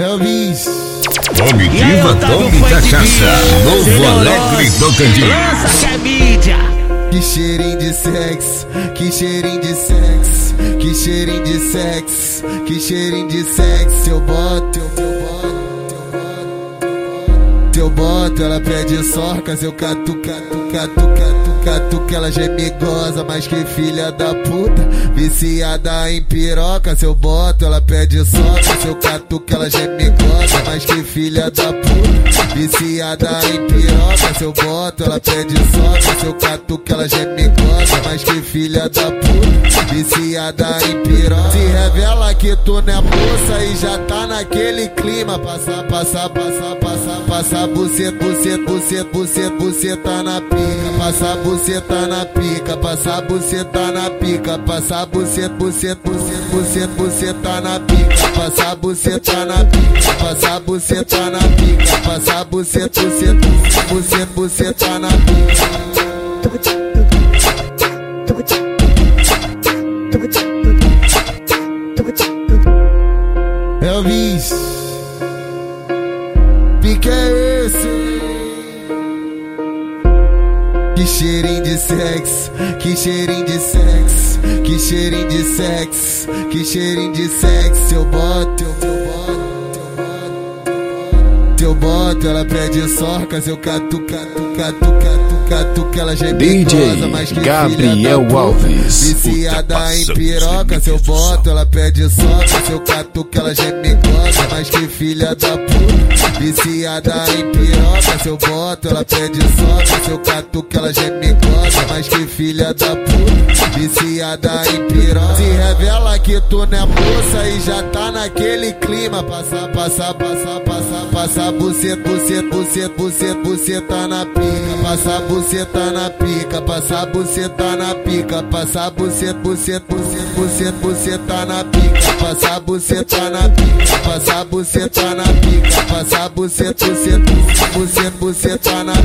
Elvis. Comitiva Tome Cachaça, Novo Alegre Tocantins. Lança que é mídia. Que cheirinho de sexo, que cheirinho de sexo, que cheirinho de sexo, que cheirinho de sexo. Eu boto, eu boto, ela pede sorcas, eu catu, ela já me goza, mas que filha da puta, viciada em piroca. Se eu boto, ela pede sorcas, eu catu, ela já me goza, mas que filha da puta, viciada em piroca. Se eu boto, ela pede sorcas, eu catu, ela já me goza, mas que filha da puta, viciada em piroca. Se revela que tu não é moça e já tá naquele clima, passa buceta na pica, passa buceta na pica, passa buceta na pica, passa buceta na pica, passa buceta na pica, passa buceta na pica, passa buceta na pica. Elvis, pique é esse? Que cheirinho de sexo, que cheirinho de sexo, que cheirinho de sexo, que cheirinho de sexo. Eu boto, ela pede sorcas, eu catu, ela já me goza, mas que Gabriel Alves, viciada em piroca. Se eu boto, ela pede sorcas, eu catu, ela já me goza, mas que filha da puta, viciada em piroca. Se eu boto, ela pede sorcas, eu catu, ela já me goza, mas que filha da puta, viciada em piroca. Se revela que tu não é moça e já tá naquele clima, passa buceta na pica, passa buceta na pica, passa buceta na pica, passa buceta na pica, passa buceta na pica, passa buceta na pica, passa buceta na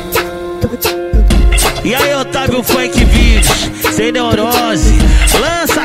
pica. E aí, Otávio Funk Vídeos, sem neurose, lança.